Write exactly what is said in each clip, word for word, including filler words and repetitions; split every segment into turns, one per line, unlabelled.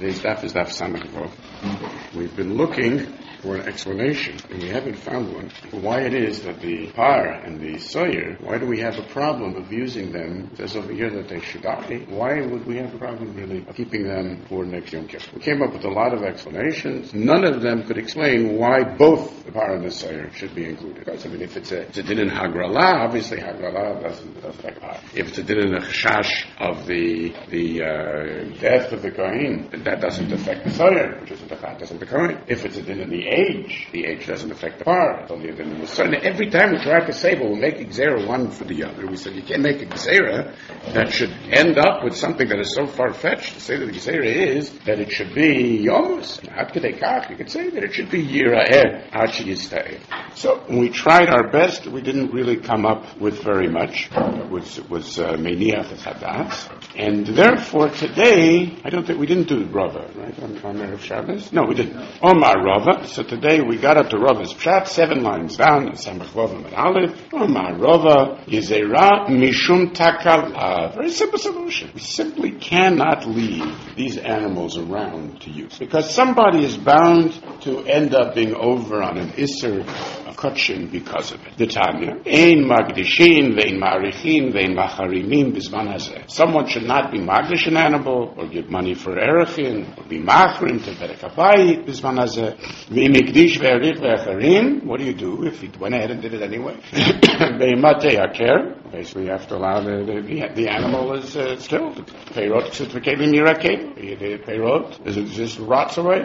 Today's daf is daf Samach Vav. We've been looking for an explanation, and we haven't found one, for why it is that the par and the sawyer, why do we have a problem of using them? It says over here that they should die. Why would we have a problem, really, of keeping them for next Yom Kippur? We came up with a lot of explanations. None of them could explain why both the par and the sawyer should be included. Because, I mean, if it's a, it's a din in Hagrala, obviously Hagrala doesn't, doesn't affect par. If it's a din in the chashash of the the uh, death of the Kohen, that doesn't affect the sawyer, which isn't the chat, doesn't the Kohen. If it's a din in the age, the age doesn't affect the par. It's only a din in the sawyer. And every time we try to say, well, we'll make a gzera one for the other, we said you can't make a gzera that should end up with something that is so far-fetched to say that the gzera is that it should be yomus. You could say that it should be yira'eh, achi yista'eh. So when we tried our best, we didn't really come up with very much. It was, it was uh, meniach hadas. And therefore today, I don't think we didn't do Rava, right, on, on Erev Shabbos? No, we didn't. Omar Rava. So today we got up to Rava's Pshat, seven lines down, Samach Vav and Aleph. Omar Rava, Yizera Mishum Takala. Very simple solution. We simply cannot leave these animals around to use, because somebody is bound to end up being over on an Isser of Kutchin because of it. The Tanya. Ein Magdishin, Vein Ma'arichin, Vein Macharimim, Bizman Hazeh. Someone should not be Magdish an animal, or give money for Erechin, or be Machrim to Perek HaBayit, Bizman Hazeh. Ve'imikdish ve'erich ve'acharim. What do you do if he went ahead and did it anyway? Ve'imate Yaker. Basically, you have to allow the the, the animal is uh, killed. Peirot ksutvakelim yirakelim. The peirot is it just rots away.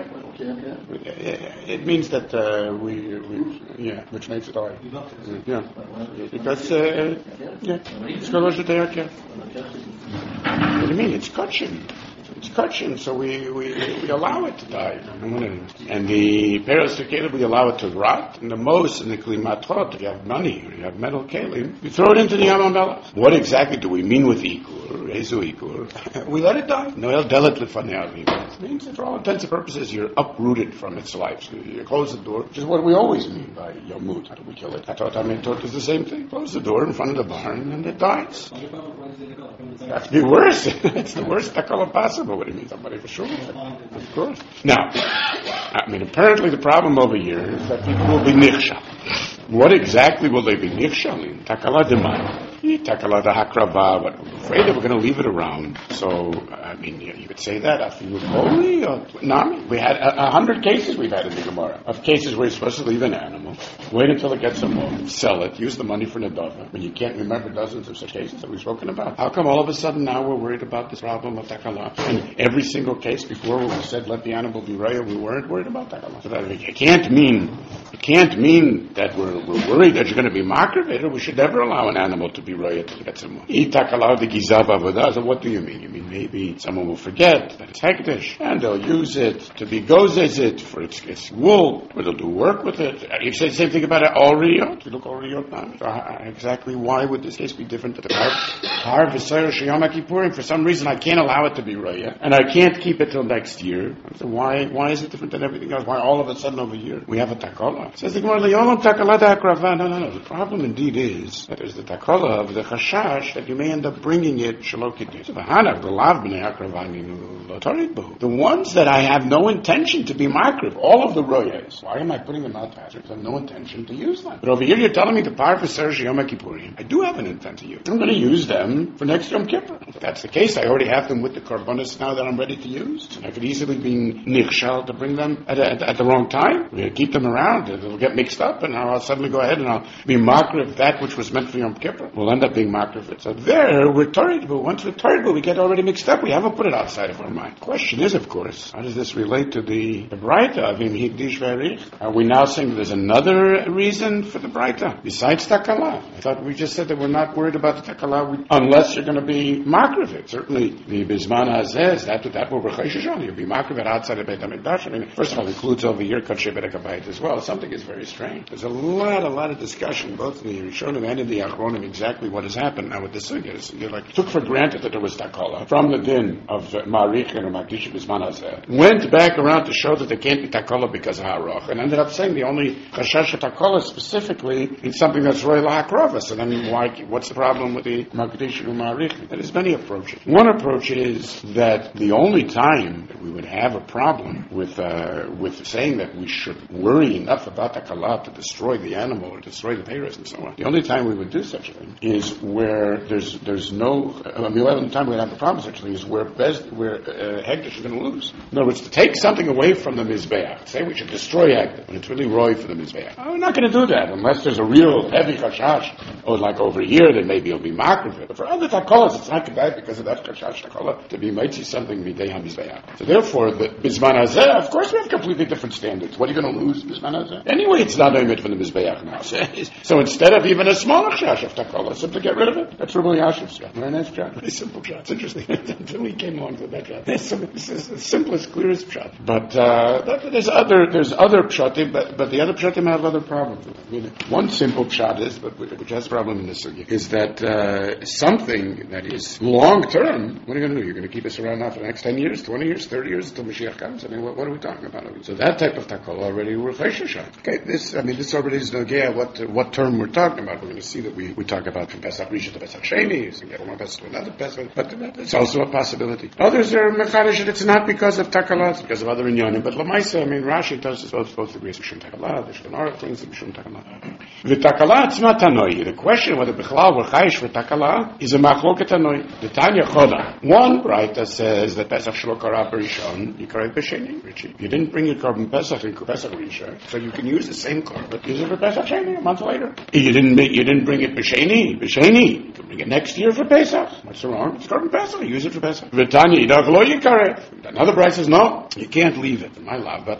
It means that uh, we, we yeah, which makes it all yeah, because uh, yeah, it's kolosh deyakeh. What do you mean? It's kutchin. It's kutchin, so we, we, we allow it to die. And the peros kelim, we allow it to rot. And the most in the klimatrot, if you have money or you have metal kelim, you throw it into the Yam HaMelech. What exactly do we mean with ikur? Rezu ikur? We let it die. Noel delet lefanei. It means that for all intents and purposes, you're uprooted from its life. So you close the door, which is what we always mean by yomut. How do we kill it? Hatot HaMetot is the same thing. Close the door in front of the barn and it dies. That's the worst. It's the worst takala possible. What do you mean? Somebody for sure. Of course. Now, I mean, apparently the problem over here is that people will be nichshal. What exactly will they be nichshalim? Takala demai. Takala da hakrava. But I'm afraid that we're going to leave it around. So, I mean, you, you could say that. Afilu koli or nami. We had a, a hundred cases we've had in the Gemara of cases where you're supposed to leave an animal, wait until it gets some more, sell it, use the money for nadava. When you can't remember dozens of such cases that we've spoken about. How come all of a sudden now we're worried about this problem of takala? And every single case before when we said let the animal be raya, we weren't worried about takala. So that it can't mean it can't mean that we're we're worried that you're going to be makrivated. We should never allow an animal to be raya to get some more. Takala the gizav avodah. So what do you mean? You mean maybe someone will forget that it's hekdesh and they'll use it to be gozes it for its, its wool, or they'll do work with it. You say the same thing about all riyot. You look all riyot now. So uh, exactly why would this case be different to the par v'sayr sheyom kippurim? For some reason I can't allow it to be raya, and I can't keep it till next year. So why why is it different than everything else? Why all of a sudden over here we have a takala? Says the Gemara, Le'olam takala da'akrava. No, no, no. The problem indeed is that there's the takala of the chashash that you may end up bringing it shelo kiddush. The ones that I have no intention to be makriv, all of the royas, why am I putting them out there? I have no intention to use them. But over here you're telling me the par for Serge Yom Kippurim, I do have an intent to use. I'm going to use them for next Yom Kippur. If that's the case, I already have them with the korbanos now that I'm ready to use. I could easily be nichshal to bring them at, a, at, at the wrong time. We're going to keep them around. It'll get mixed up, and I'll suddenly go ahead and I'll be makriv that which was meant for Yom Kippur. We'll end up being makriv. So there, we're torrid, but once we're torrid, we get already mixed up. We haven't put it outside of our mind. The question is, of course, how does this relate to the, the Braita of Im Hikdish Ve'erich? Are we now saying there's another reason for the Braita besides takala? I thought we just said that we're not worried about the takala unless you're going to be makrivit. Certainly, the Bizman Hazeh, that that will rechayshish on. You'll be makrivit outside of Beit HaMikdash. I mean, first of all, it includes over here Kachei Perek HaBayit as well. Something is very strange. There's a lot, a lot of discussion, both in the Rishonim and in the Achronim, exactly exactly what has happened now with the sugya. You like took for granted that there was takala from the din of Ma'arichin or Makdishim Bisman Hazeh. Went back around to show that there can't be takala because of Haroch, and ended up saying the only chashash of takala specifically is something that's royal hakrovas. And I mean, why? What's the problem with the Makdishim or Ma'arichin? There's many approaches. One approach is that the only time that we would have a problem with uh, with saying that we should worry enough about takala to destroy the animal or destroy the peiros and so on. The only time we would do such a thing is where there's there's no. I mean, the only time we would have a problem with such a thing is where best, where uh, Hegdish is going to lose. In other words, to take something away from the mizbeach, say we should destroy Hegdish when it's really roy for the mizbeach. Oh, we're not going to do that unless there's a real heavy chashash. Or like over here, then maybe it'll be makriv. But for other takolas, it's not bad because of that chashash takola to be might see something midei hamizbeach. So therefore, the bisman hazeh, of course, we have completely different standards. What are you going to lose, bisman hazeh? Anyway, it's not oimid from the mizbeach now. So instead of even a smaller chash of takola, simply get rid of it. That's really Yashiv's job. Very nice job. Very simple job. It's interesting. Until we came along to that job. This is the simplest, clearest shot. But uh, there's other there's other pshatim, but, but the other pshatim have other problems. I mean, one simple pshat is, but which has a problem in this sugya, is that uh, something that is long term. What are you going to do? You're going to keep us around now for the next ten years, twenty years, thirty years until Mashiach comes. I mean, what, what are we talking about? So that type of takol already we're cheshushan. Okay, this I mean this already is nogea what uh, what term we're talking about. We're going to see that we, we talk about from Pesach Rishon to Pesach Sheni, so get one Pesach to another Pesach, but it's also a possibility. Others are mechadish that it's not because of takala, it's because of other inyanim. But lamaisa, I mean, Rashi tells us both both agrees Mishum takala, the Shemara brings the Mishum takala. The takala it's not tanoi. The question whether bichlal were chayish for takala is a machloket tanoi. The Tanya Choda. One writer says that Pesach shlo kara b'rishon, you kara b'sheni. You didn't bring your korban Pesach in Pesach Rishon, so you can use the same korban. Use it for Pesach Sheni a month later. You didn't make, you didn't bring it b'sheni, b'sheni. You can bring it next year for Pesach. What's wrong? It's korban Pesach. Use it for Pesach. V'tanya yidach lo yikare. Another bride says no, you can't leave it. My love, but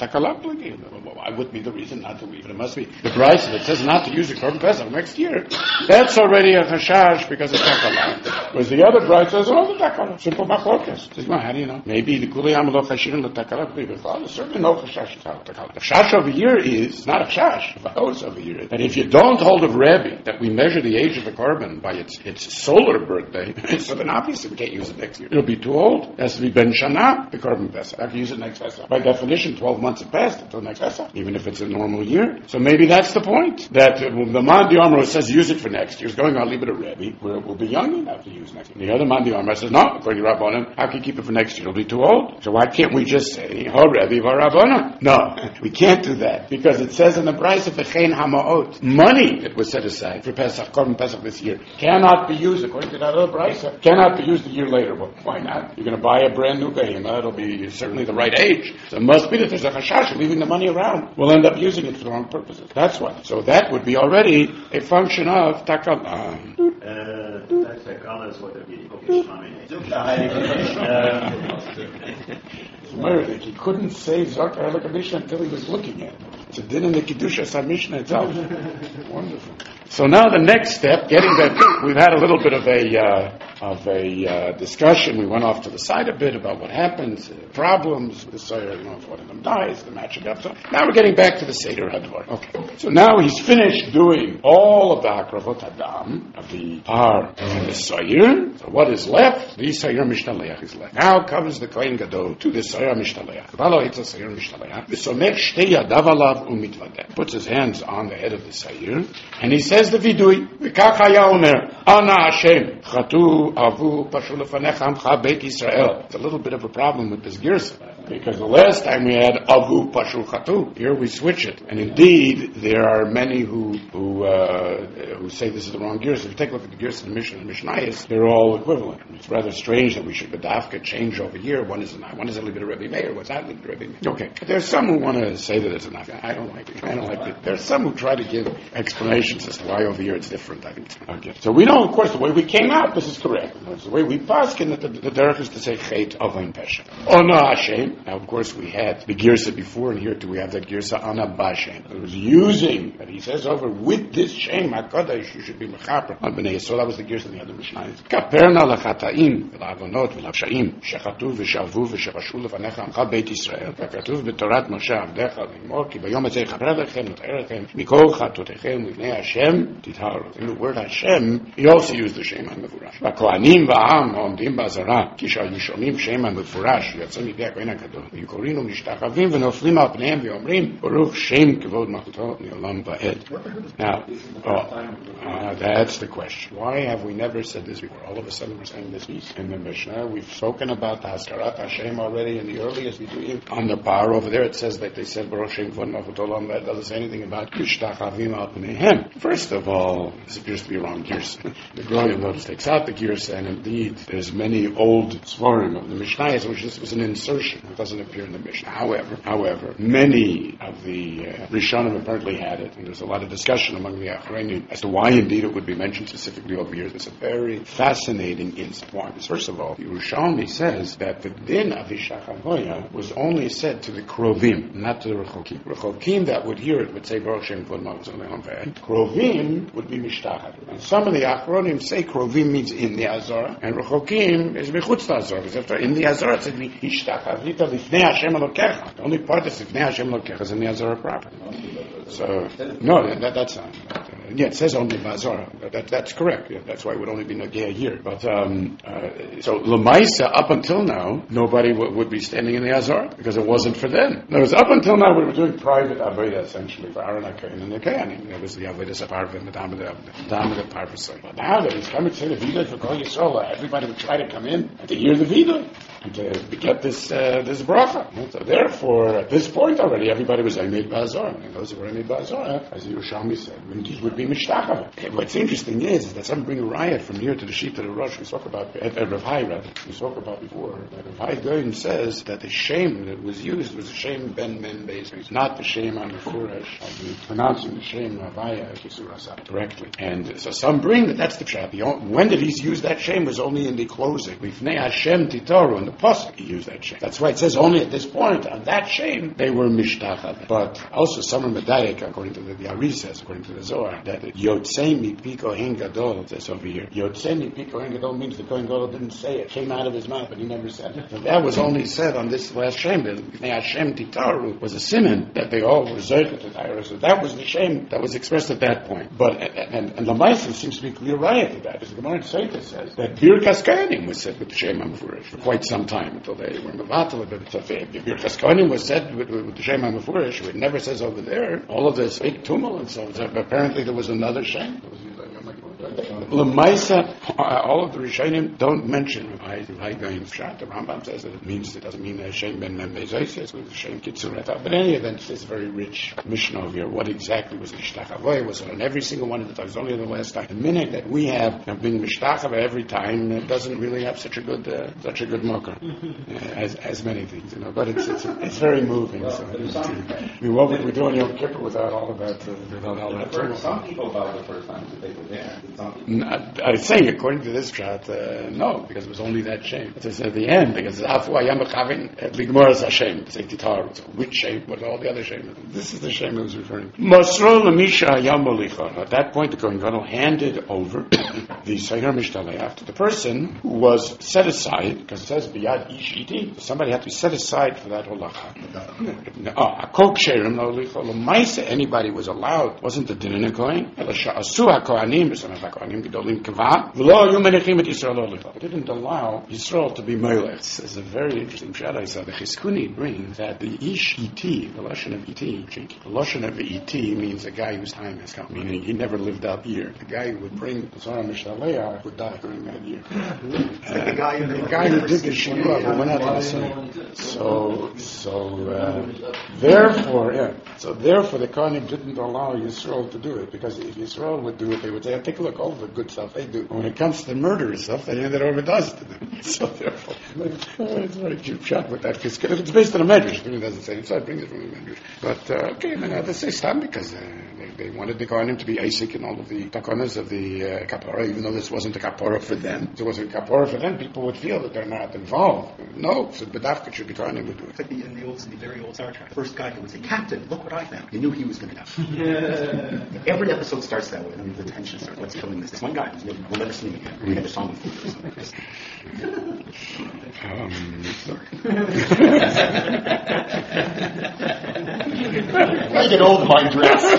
why would be the reason not to leave it? It must be the bride that says not to use the korban Pesach next year. That's already a chashash because of takala. Whereas the other bride says, oh, the takala, simple machlokas. Says, well, how do you know? Maybe the kuli amalo chashirin the takala. There's certainly no chashash takala. The chashash over here is not a chashash. The chashash over here is that if you don't hold of Rebbe that we measure the age of the korban by its its solar birthday, so then obviously we can't use it next year. It'll be too old. It has to be ben shana the korban Pesach. I have to use it next Pesach. By definition, twelve months have passed until next Pesach, even if it's a normal year. So maybe that's the point. That uh, the man the Amro says use it for next year. It's going on leave it a Rebbe. We'll, we'll be young enough to use next year. The other man the Amro says no. According to Rabbanan, how can you keep it for next year? It'll be too old. So why can't we just say ho Rebbe va Rabbanan? No, we can't do that because it says in the price of v'chein hamaot, money that was set aside for Pesach, korban Pesach this year, cannot be used according to that other price. Cannot be used a year later. Well, why not? You're going to buy a brand new behemah. It'll be certainly the right age. So it must be that there's a chashash of leaving the money around. We'll end up using it for the wrong purposes. That's why. So that would be already a function of takala. He couldn't say Zakar HaKadosh until he was looking at it. It's a din in the Kedusha Mishnah itself. Wonderful. So now the next step, getting that, we've had a little bit of a uh, of a uh, discussion. We went off to the side a bit about what happens, uh, problems with the Seder, you know, if one of them dies, the matching up. So now we're getting back to the Seder Hadvar. Okay. So now he's finished doing all of the Hakravot Adam, of the Par and the Seder. So what is left? The Seder Mishnaleach is left. Now comes the Kohen Gadol to the Seder Mishnaleach. V'alo Hitza Seder Mishnaleach. V'somech shtei yadav alav u'mitvadeh. Puts his hands on the head of the Seder, and he says the Vidui. V'kach haya omer, Ana Hashem, Chatu Avu Pashu Lefanecha Amcha Beit Yisrael. It's a little bit of a problem with this girsa, because the last time we had Avu Pashu Chatu, here we switch it. And indeed, there are many who who uh, who say this is the wrong girsa. If you take a look at the girsa in the Mishnah and the Mishnayos, they're all equivalent. It's rather strange that we should bedafka change over here. One is a one is a little bit of Rebbe Meir, what's that little bit of Rebbe Meir? Okay, but there's some who want to say that it's enough. I don't like it. I don't like it. There's some who try to give explanations as to why over here it's different. I think. Okay. So we know, of course, the way we came out, this is correct. It's the way we paskin that the, the derech is to say chet avon pesha. Oh no, Hashem. Now, of course, we had the Girsa before, and here too we have that Girsa Ana Bashem. It was using, that he says over, with this Shem HaKadosh, you should be Mechaper on Bnei Yisrael. That was the Girsa in the other Mishnayos. Kaperna lachata'im, v'la'avonot, v'la'psha'im, shechatu v'shavvu v'shevashu lefanecha amcha Beit Yisrael. Katuv b'Torat Moshe Avdecha v'imor, ki b'yom hazeh chaper lechem, not'er lechem, mikol chatotechem, v'vnei Hashem, titharu. In the word Hashem, he also used the Shem HaMefurash. V'kohanim v'a'am, ha'omdim ba'azara, ki sha'yu shomim Shem HaMefurash, yatsa mipei HaKohen HaGadol, v'yukorinu mishtachavim, v'noflim al pneihem, v'yomrim, Baruch Shem kevod malchuto mi'olam va'ed. Now, oh, uh, that's the question. Why have we never said this before? All of a sudden we're saying this in the Mishnah. We've spoken about the Haskarat Hashem already in the earliest Viduyim. On the bar over there it says that they said Baruch Shem kevod malchuto mi'olam va'ed. It doesn't say anything about mishtachavim al pneihem. First of all, this appears to be wrong Girsa. The Goyim notice takes out the Girsa, and indeed there's many old Svarim of the Mishnayos which this was an insertion. It doesn't appear in the Mishnah. However, however, many of the uh, Rishonim apparently had it, and there's a lot of discussion among the Achronim as to why indeed it would be mentioned specifically over here. It's a very fascinating insight. Why? Because first of all, the Yerushalmi says that the din of Ishachavoya was only said to the Krovim, not to the Rechokim. Rechokim that would hear it would say Baruch Shem kevod malchuto mi'olam va'ed. Krovim would be Mishtachar. And some of the Achronim say Krovim means in the Azara, and Rechokim is Mechutz Azara. Because after in the Azara it said Ishtachavita lifnei Hashem Elokecha. The only part is lifnei Hashem Elokecha is in the Azara proper. So, no, that, that's not. Uh, yeah, it says only Bazara. That, that's correct. Yeah, that's why it would only be Nagea here. But, um, uh, so, Lamaisa, up until now, nobody w- would be standing in the Azara because it wasn't for them. In other words, up until now, we were doing private Aveda, essentially, for Aaron HaKohen and the Kohanim. There was the Aveda Saparva and the Damada Parvasai. But now that he's coming to say the Vida for Kol Yisrael, everybody would try to come in and to hear the Vida and to get this, uh, this bracha. So, therefore, at this point already, everybody was Emed Bazara. And those who were Emed Bazara, as the Yerushalmi said, indeed would be Mishtachava. What's interesting is, is that some bring a riot from here to the sheet to the Rosh. We spoke about, at, at Rav Hai, rather, we spoke about before. Rav Hai Goyim says that the Shem that was used was the Shem Ben Men Beis, not the Shem on the Furash, of the pronouncing the Shem Rav Hai Kisurasa directly. And so some bring that that's the Pshat. When did he use that Shem was only in the closing. Lifnei Hashem Titaru, in the Pasuk he used that Shem. That's why it says only at this point, on that Shem, they were Mishtachava. But also some are Medayek, according to the, the Ari says, according to the Zohar, that Yotzei mi Kohen Gadol, says over here. Yotzei mi Kohen Gadol means the Kohen Gadol didn't say it. It came out of his mouth, but he never said it. So that was only said on this last Shem. Lifnei Hashem Titaru was a simon that they all were Zoycha to Torah. So that was the Shem that was expressed at that point. But, and, and, and Lamaisa seems to be clear riot to that. Because the Gemara Tzeicha says that Birkas Kohanim was said with the Shem HaMefurash for quite some time until they were Mevatel. But so Birkas Kohanim was said with, with the Shem HaMefurash, it never says over there all of this big tumult and so on. So apparently there was another Shem. Lamaisa, all of the Rishonim don't mention Rav Hai Goyim's Pshat. The Rambam says that it means it doesn't mean that Shem Ben Men Beis, it's with Shem Kitzureta. But in any event, it's very rich Mishnah over here. What exactly was Mishtachavoy? Was it on every single one of the times? Only the last time. The minute that we have of being Mishtachavoy every time, it doesn't really have such a good uh, such a good mocker uh, as as many things, you know. But it's it's, it's very moving. So, I mean, what would we do on Yom Kippur without all of that? Uh, without all that.
Some people thought the first time that they were there.
I was saying, according to this shot, uh, no, because it was only that shame. It says at the end, because Afu Ayam Chavin at Ligmoras Hashem, say Titar. So which shame? What all the other shame? This is the shame I was referring to. Masro Lamisha Ayam Molicha. At that point, the Kohen Gadol handed over the Seir Mishtaleach to the person who was set aside, because it says Biyad Ish Iti. Somebody had to be set aside for that holacha. Ah, Akok Sherim Lolicha Lamaisa. Anybody was allowed. Wasn't the din in a Kohen? Asu HaKohanim. Some of HaKohanim Gedolim Kava. V'lo Yom Menachim Et Yisrael Lolicha. It didn't allow Yisrael to be Melech. It's a very interesting shot I saw. The Chizkuni brings that the Ish Iti, the Lashon of Iti, the Lashon of Iti means a guy whose time has come, meaning he never lived out year. The guy who would bring the Zohar Mishnah would die during that year. Uh, the guy who, the guy who did the Shirah who went out to the sun. So, so, uh, therefore, yeah, so therefore the Kohanim didn't allow Yisrael to do it, because if Yisrael would do it, they would say, take a look, all the good stuff they do. When it comes to murderous stuff, they hand it over to us to do. So therefore, it's a very cute shot with that. Because it's based on a medrash. It doesn't say it, so it brings it from a medrash. But, uh, okay, I mean, uh, they say stam because uh, they, they wanted the Kohanim to be Isaac in all of the takonas of the uh, kapara, even though this wasn't a kapara for them. If it wasn't a kapara for them, people would feel that they're not involved. No, so Bedavka should be Kohanim would do it.
It's like the, in the old, in the very old Star Trek. The first guy who would say, Captain, look what I found. You knew he was going to die. Every episode starts that way. I mean, the tension starts. What's killing this? This one guy, never, we'll never see him again. We never saw him before.
Um,
I get old in my dress.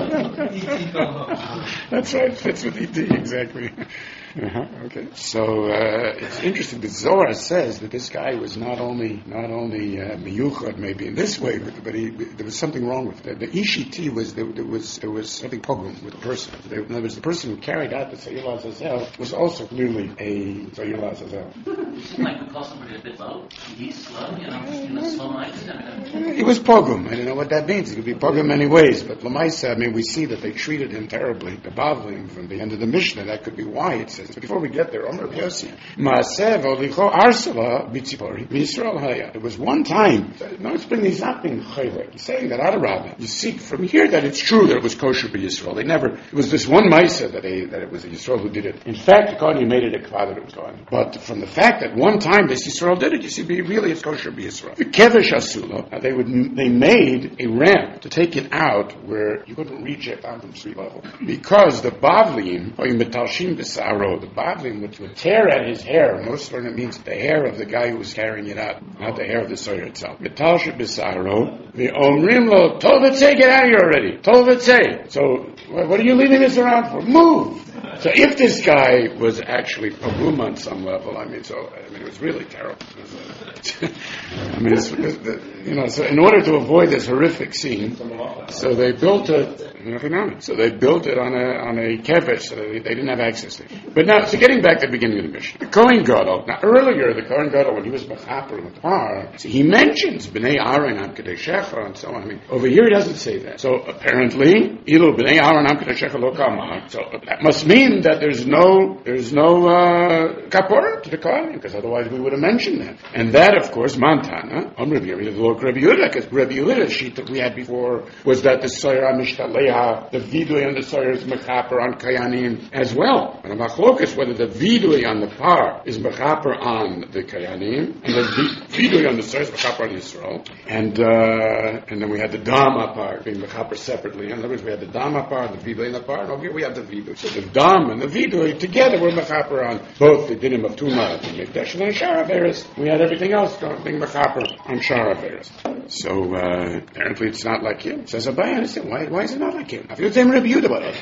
That's right, fits with E T, exactly. Uh-huh, okay. So uh, it's interesting. The Zohar says that this guy was not only not only uh, miyuchad maybe in this way, but, but he, there was something wrong with it. The ishiti was there, there was there was something pogrom with the person. There, in other words, the person who carried out the Sayil Azazel was also clearly a Sayil Azazel.
Like to call somebody a bit low, he's slow, you know, in a slow life.
It was pogrom. I don't know what that means. It could be pogrom many ways, but Lamaisa, I mean, we see that they treated him terribly. The Bavlim from the end of the Mishnah, that could be why it says. But before we get there, Omer Yossi, Maasev Olicho Arsala Bitzipori Yisrael Haya. There was one time. No, it's bringing he's not being chayler. He's saying that Adarabah. You see from here that it's true that it was kosher by Yisrael. They never. It was this one Maisa that they that it was a Yisrael who did it. In fact, the Kohen made it a kvad that it was Kohen. But from the fact that one time this Yisrael did it, you see, really it's kosher by Yisrael. The Kevesh Asula, they would they made a ramp to take it out where you couldn't reach it down from street level because the Bavlim or Metalshim Besaro, the Bavlim would, would tear at his hair. Most of it means the hair of the guy who was carrying it out, not the hair of the Sawyer itself. Metalshim Besaro, the Omrim Lo, Tolvetsei, get out of here already. Tolvetsei. So, what are you leaving us around for? Move! So if this guy was actually pogrom on some level, I mean, so I mean, it was really terrible. It was, uh, I mean, it's, it's, you know, so in order to avoid this horrific scene, so they built it. So they built it on a on a kevesh, so they, they didn't have access to it. But now, so getting back to the beginning of the mission, the Kohen Gadol. Now earlier, the Kohen Gadol, when he was mechaper in the par, so he mentions bnei Aaron am kadeshecha and so on. I mean, over here he doesn't say that. So apparently, ilu bnei Aaron am kadeshecha lo kamar. So that must mean that there's no there's no uh, kapora to the Kohen, because otherwise we would have mentioned that. And that, of course, Montana on Rabbi Yehuda, the Lord Rabbi Yehuda, because Rabbi Yehuda's sheet that we had before was that the Soyer Mishtaleha, the vidui on the Soyer is mechaper on Kayanim as well. And the machlokas whether the vidui on the par is mechaper on the Kayanim and the vidui on the Soyer is mechaper on Yisrael. And uh, and then we had the Dama par being mechaper separately. In other words, we had the Dama par, the vidui and the par. And over here we have the vidui. So the Dam and the vidui together were mechaper on both the dinim of Tuma and Mikdash and Shara Veris. We had everything else being mechaper on Shara Veris. So uh, apparently it's not like him. Says Abai, I said, why, why is it not like him? I feel the same Rabbi Yehuda about it.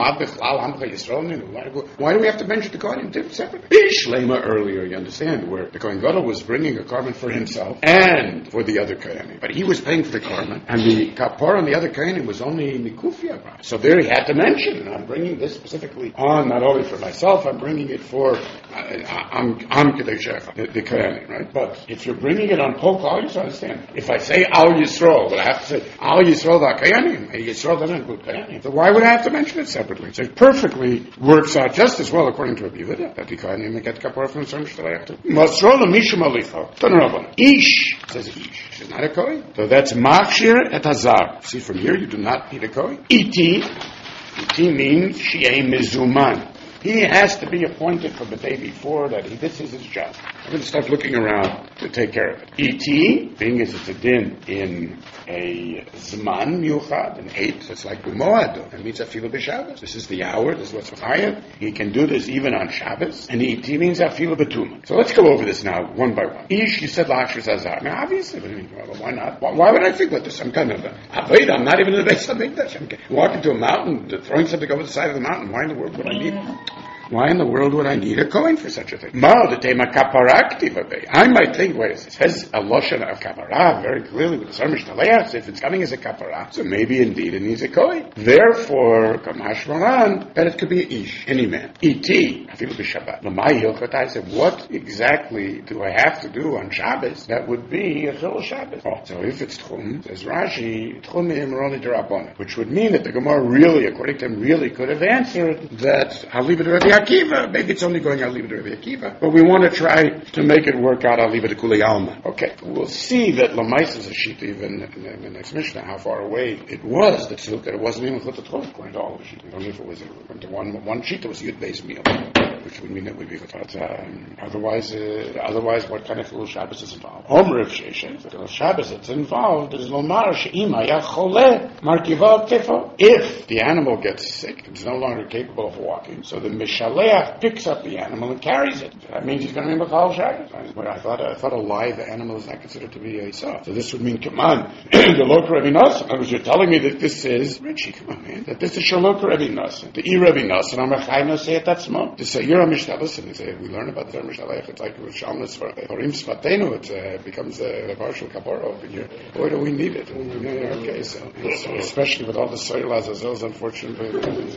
Why do we have to mention the Kohanim separately? Bishlema earlier, you understand, where the Kohen Gadol was bringing a korban for himself and for the other Kohanim. But he was paying for the korban, and the kapor on the other Kohanim was only Mikufia. So there he had to mention, and I'm bringing this specifically on, not only for myself, I'm bringing it for Am Kedei the, the Kohanim, right? But if you're bringing it on Kol Kol, you understand. If I say Al Yisrael, but I have to say Al Yisrael the Kohanim, and Yisrael doesn't include Kohanim. So why would I have to mention it separately? So it perfectly works out just as well according to Rabbi Yehuda that the Kohanim get kapor from the Son Shtalayach. Masrol Mishum Alicha. Tanarabon. Ish says Ish. She's not a Kohen. So that's Machshir et Hazar. See from here, you do not need a Kohen. Iti. Iti means Shi'ei Mizuman. He has to be appointed from the day before that. He, this is his job. I'm going to start looking around to take care of it. E T, being as it's a din in a Zman Yuchad, an eight, so it's like B'moado. That means Afilu B'Shabbos. This is the hour, this is what's required. He can do this even on Shabbos. And E T means Afilu B'Tumah. So let's go over this now, one by one. Ish, you said Lachshir Zazar. Now obviously, why not? Why would I think that there's some kind of a Avodah? I'm not even in the base of Mikdash. I'm walking to a mountain, throwing something over the side of the mountain. Why in the world would I need Why in the world would I need a Kohen for such a thing? I might think, wait, it says a Loshen of Kapara very clearly with the Sarmish Taleach, if it's coming as a Kapara, so maybe indeed it needs a Kohen. Therefore, Kamash Maran, that it could be a Ish, any man. Iti, Afilu B'Shabbat. Lamai Hilchot, I said, what exactly do I have to do on Shabbos that would be a Chil Shabbos? Oh, so if it's Tchum, says Rashi, Tchum Imroni Derabbanan, which would mean that the Gemara really, according to him, really could have answered that I'll leave it to Rabbi Akiva. Maybe it's only going I'll leave it to Rabbi Akiva, but we want to try to make it work out. I'll leave it to Kuli Alma. Okay, we'll see that Lamais is a sheet even in the, in the next Mishnah, how far away it was that that it wasn't even Chut Tchum, according to all the sheet. Only if it was went to one one sheet that was Yud Beis meal, which would mean that would be Chut. Um, otherwise, uh, otherwise, what kind of Chilul Shabbos is involved? Omer of Sheshet, the Chilul Shabbos that's involved is Lomar She'ima Yachole Markiva Kefo. If the animal gets sick, it's no longer capable of walking, so the Mishaleach picks up the animal and carries it. That means he's going to be Mechal Shabbos. I thought, I thought a live animal is not considered to be a Yisah. So this would mean, come on, the Lok Rebbe Nosson. I was you're telling me that this is, Richie, come on, man, that this is Shalok Rebbe Nosson. The E Rebbe Nosson, I'm a Chayno say it that small. To say, you're a Mishtabas, and they say, we learn about the Mishaleach, it's like with Shalmas for Horim Sfatenu, it uh, becomes a partial Kapara over here. Boy, do we need it. Okay, so, so especially with all the soil azazels, unfortunately,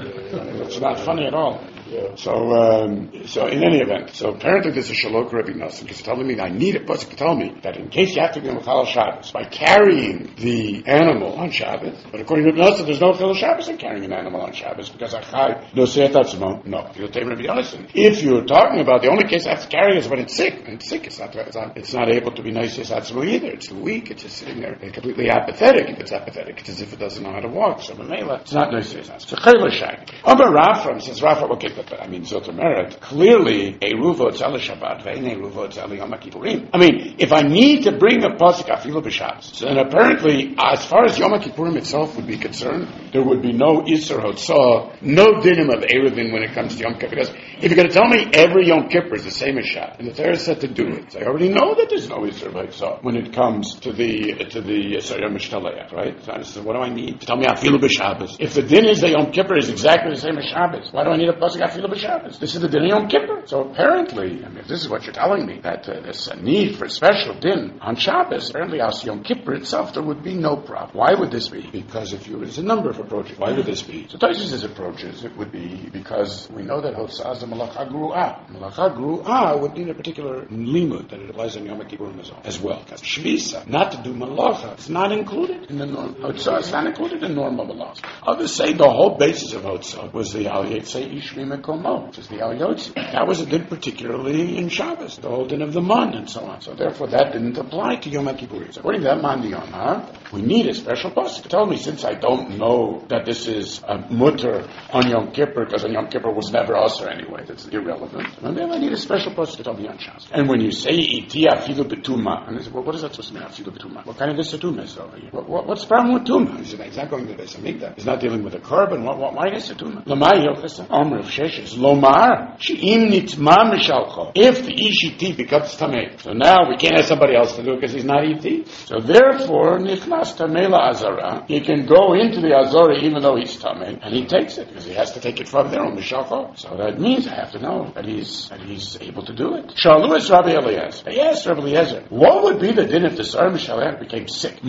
it's not funny at all. So, um, so in any event, so apparently this is Shalok Rebbe Nosson, because telling me I need a pasuk to tell me that in case you have to be Mechal Shabbos by carrying the animal on Shabbos, but according to Rebbe Nosson, there's no Chilul Shabbos in carrying an animal on Shabbos because Achai no say Tatzmo. No, you'll take Rebbe Nosson. If you're talking about the only case I have to carry is when it's sick, and it's sick, it's not, it's not, it's not able to be nice as Tatzmo either. It's weak. It's just sitting there completely apathetic. If it's apathetic, it's as if it doesn't know how to walk. So Mamela, it's not nice as Tatzmo. So Chayla Shag. Amar Rafram says Rafram. Okay, but I mean Zotar Merit. Clearly, a Ruvo Tzal Shabbat, ve'en a Ruvo Tzal Yom Kippurim. I mean, if I need to bring a pasuk afilu b'Shabbos, so then apparently, as far as Yom Kippurim itself would be concerned, there would be no Isser Hotzah, no dinim of Eruvin when it comes to Yom Kippur. Because if you're going to tell me every Yom Kippur is the same as Shabbat, and the Torah said to do it, so I already know that there's no Isser Hotzah when it comes to the to the Yom Mishtaleach, right? So what do I need to tell me afilu b'Shabbos? If the din is that Yom Kippur is exactly the same as Shabbos, why do I need a pasuk afilu b'Shabbos? This is the din of Yom Kippur. So apparently, I mean, if this is what you're telling me, that uh, there's a need for a special din on Shabbos, apparently as Yom Kippur itself, there would be no problem. Why would this be? Because if you, there's a number of approaches. Why would this be? So Taisus' approaches, it would be because we know that Hotzah is a Malacha Gru'ah. Malacha Gru'ah would need a particular limud that it applies on Yom Kippur as well. Because Shvisa, not to do Malacha, it's not included in the norm. Hotzah is not included in normal Malachas. Others say the whole basis of Hotzah was the Al Yetzei Ishvi Mekomo, which is the Al Yotzi. That was a din particularly in Shabbos, the whole din of the Mon and so on. So therefore that didn't apply to Yom Kippur. So according to that Mandion, huh, we need a special pasuk to tell me, since I don't know that this is a mutter on Yom Kippur, because on Yom Kippur was never usher anyway, that's irrelevant. And then I need a special pasuk to tell me on Shabbos. And when you say iti afilu betuma, and I say, well, what is that supposed to mean, afilu betuma? What kind of this tuma is over here? What, what, what's the problem with tuma? He said, he's not going to the Beis Hamikdash. He's not dealing with a korban. What, what, why is it tuma? Lamai yochasa, Omer of Sheshes, Lomar, she'im nitma mishalcho. If the ishiti becomes tamei, so now we can't have somebody else to do it because he's not iti. So therefore, nichnas tamei la azara. He can go into the azara even though he's tamei, and he takes it because he has to take it from there on mishalcho. So that means I have to know that he's that he's able to do it. Shalu is Rabbi Eliezer. They asked Rabbi Eliezer, what would be the din if the Sar Mishalech became sick?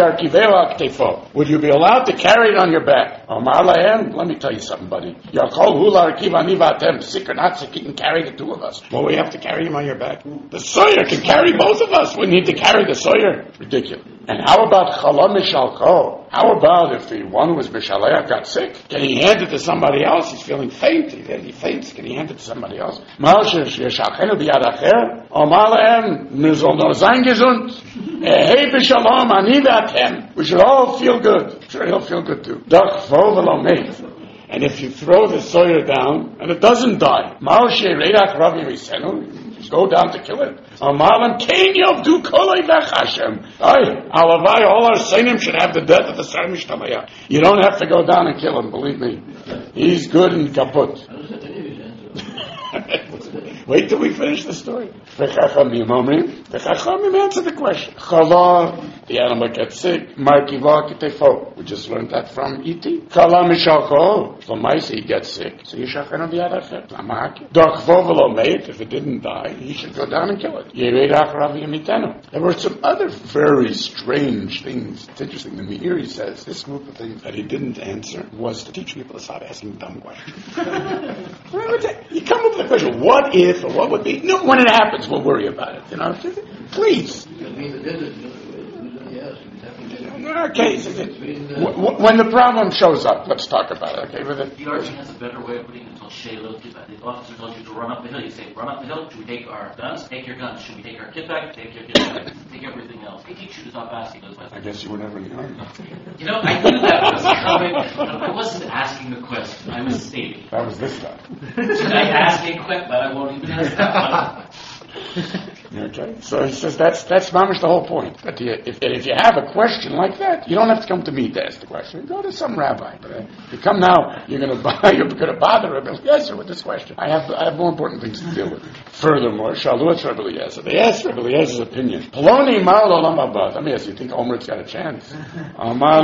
Would you be allowed to carry it on your back? Let me tell you something, buddy. Sick or not sick, you can carry the two of us. Well, we have to carry him on your back. The Sawyer can carry both of us. We need to carry the Sawyer. Ridiculous. And how about Chala Mishalcho? How about if the one who was Mishalech got sick? Can he hand it to somebody else? He's feeling faint. He, he faints. Can he hand it to somebody else? We should all feel good. Sure, he'll feel good too. And if you throw the Sawyer down and it doesn't die, just go down to kill it. All our Sainim should have the death of the Sar Mishtaleach. You don't have to go down and kill him, believe me. He's good and kaput. Wait till we finish the story. The Chachamim answer the question. Chala the animal gets sick. Markiva kitefo. We just learned that from E T. Kala mishalko. So Maisi gets sick. So you shachen on the other side. Lamaki. Dokvo velo mate. If it didn't die, he should go down and kill it. Yereidach ravi yamitenu. There were some other very strange things. It's interesting. The Meiri says this group of things that he didn't answer was to teach people to stop asking dumb questions. You come up with a question, what if, or what would be? No, when it happens, we'll worry about it. You know, please. Okay, when the problem shows up, let's talk about it. Okay, with it.
The army has a better way of putting it until Shayla. The officer told you to run up the hill. You say, run up the hill. Should we take our guns? Take your guns. Should we take our kit back? Take your kit back. Take everything else. They teach you to stop asking those questions.
I guess you were never in the army.
You know, I knew that was coming. I wasn't asking the question. I was stating.
That was this time.
Should I ask a question? But I won't even ask that one.
Okay, so he says that's that's mamish the whole point. But you, if if you have a question like that, you don't have to come to me to ask the question. Go to some rabbi. But uh, if you come now, you're going to you're going to bother him. Yes, sir, with this question. I have I have more important things to deal with. Furthermore, Shalut Rebbe Eliezer. They asked Rebbe Eliezer's opinion. Ploni mar l'olam haba. Let me ask you. Think Omer's got a chance? Amar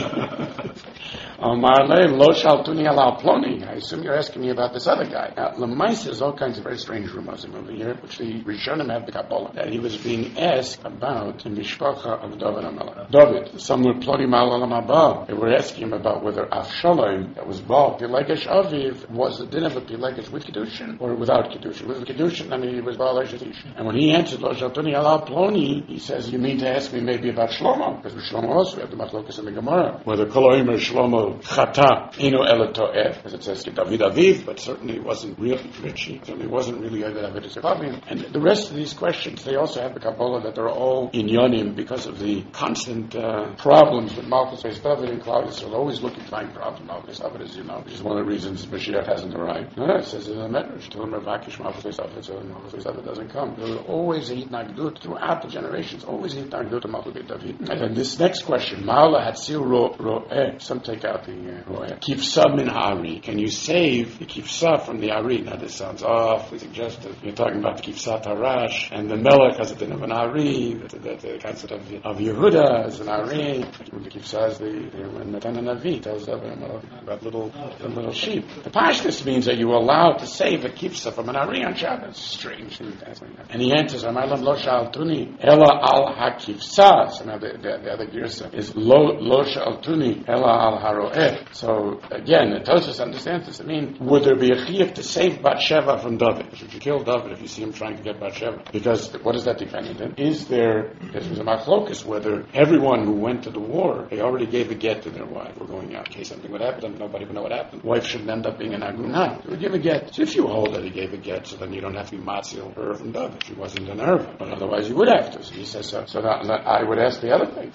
lei. Amar lei lo shaltuni ala ploni. I assume you're asking me about this other guy. Now, Lemais is all kinds of very strange rumors over here, which the Rishonim have the Kabbalah, that he was being asked about the mishpacha of David HaMelech. David, some were ploni mal olam haba. They were asking him about whether Avshalom, that was Baal Pilegesh Aviv, was the din of a Pilegesh with Kedushin or without Kedushin. With Kedushin, I mean, he was Baal Eshetish. And when he answered lo shaltuni ala ploni, he says, you mean to ask me maybe about Shlomo? Because with Shlomo also we have the Machlokas in the Gemara, whether Koloim or Shlomo Chata ino ela to'eh, as it says David Aviv, but certainly it wasn't really Richie, certainly it wasn't really David Aviv. And the rest of these questions, they also have the Kabbalah that they're all inyonim because of the constant uh, problems with Malchus Beis David and Claudius. They're always looking to find problems with Malchus Beis David, as you know, which is one of the reasons Mashiach hasn't arrived. No, it says in the Medrash, till Mervakish Malchus Beis David, so Malchus Beis David doesn't come. There was always a hitnagdut throughout the generations, always a hitnagdut to Malchus Beis David. And then this next question, Ma'ala Hatzil Ro'eh, some take out the Ro'eh. Kifsa min Ha'ari. Can you save the Kifsa from the Ari? Now this sounds awfully suggestive. You're talking about the Kifsat Harash, and the Melech has a din of an Ari, the, the, the concept of, of Yehuda is an Ari, the Kifsa is the, the Matan Navi tells about little, the little sheep. The Pashtus means that you are allowed to save a Kifsa from an Ari on Shabbos. Strange. And he answers, Amalam lo sha'altuni ela al ha-kifsa. So now the, the, the other girsa is lo, lo sha'altuni ela al ha-ro'eh. So again, the Tosfos understands this. I mean, would there be a chiyuv to save Bathsheba from David? Should you kill David if you see him trying to get Bathsheba? Because what is that dependent on? Is there, this was a machlokus, whether everyone who went to the war, they already gave a get to their wife. We're going out in case something would happen, nobody would know what happened. Wife shouldn't end up being an agunah. So we give a get. So if you hold that he gave a get, so then you don't have to be matzil her from David. She wasn't an erva. But otherwise you would have to. So he says so. So that, that I would ask the other thing.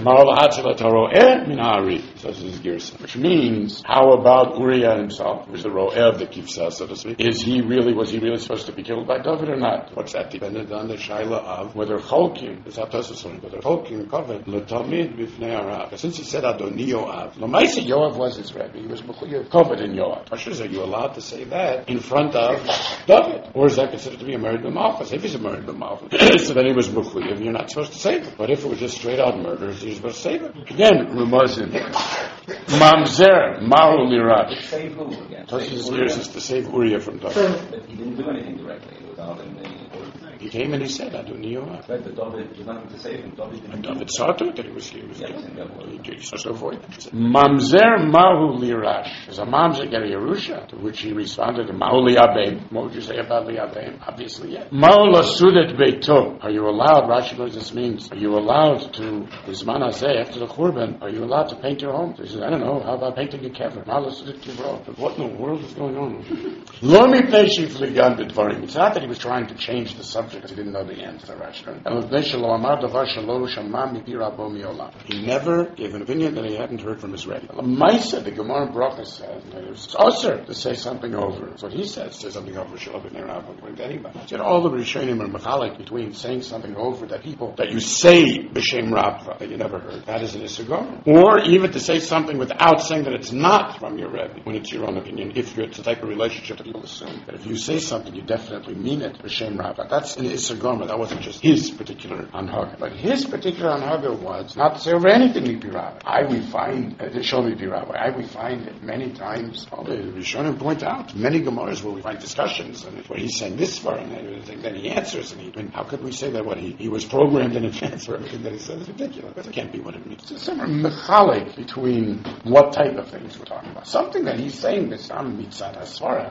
So this is Girsa. Which means, how about Uriah himself, who's the ro'eh of the kifsa, so to speak? Is he really, was he really supposed to be killed by David or not? What's that dependent on the shaila of whether Cholkim, is that Tosfos, whether Cholkim covered L'tamid b'fnei Arav. Since he said Adoni Yoav, L'maisa Yoav was his rebbe. He was covered in Yoav. Pashas, are you allowed to say that in front of David? Or is that considered to be a married b'malchus? If he's a married b'malchus, so then he was mechuyev. You're not supposed to save it. But if it was just straight out murder, you're supposed to save it. Again, Rumazin. Mamzer, Mahu Lirash.
Save who again?
Tosfos years is to save Uriah from David.
But he didn't do anything directly without him.
He came and he said, Adoni Yoav.
Right, but David, there's nothing to save him. David didn't.
And David saw to it that he was he was
Yes,
killed. He saw to avoid it. Mamzer Mahu Lirash. Does a mamzer get a Yerusha? To which he responded, Mahu Liabem. What would you say about Liabem? Obviously, yes. Mahu Lasudet Beito. Are you allowed, Rashi knows this means, are you allowed to, Bizman Hazeh, after the Churban, are you allowed to paint your home? So he says, I don't know, how about painting a kever? Mahu Lasudet Kivro. But what in the world is going on? Lo mipnei shifligan b'dvarim. It's not that he was trying to change the subject because he didn't know the answer. He never gave an opinion that he hadn't heard from his rebbe. Maisa, the Gemara Bracha says, it's also to say something over. That's what he says, say something over. Anybody. Said all the Rishonim are mechalik between saying something over that people that you say b'shem Rabba that you never heard. That is an issur. Or even to say something without saying that it's not from your rebbe when it's your own opinion. If you're it's the type of relationship that people assume that if you say something, you definitely mean it b'shem Rabba. That's an an Issa Gomer. That wasn't just his particular anhaga. But his particular anhaga was not to say over anything Mipirava. I we find, uh, show Mipirava, I we find it many times, all the Rishonim point out, many Gemaras where we find discussions, and where he's saying this far, and then he answers, and he, I mean, how could we say that what he, he was programmed in advance for everything that he says is ridiculous? That can't be what it means. It's somewhere mechalik between what type of things we're talking about. Something that he's saying, this Am Mitzad HaSvara,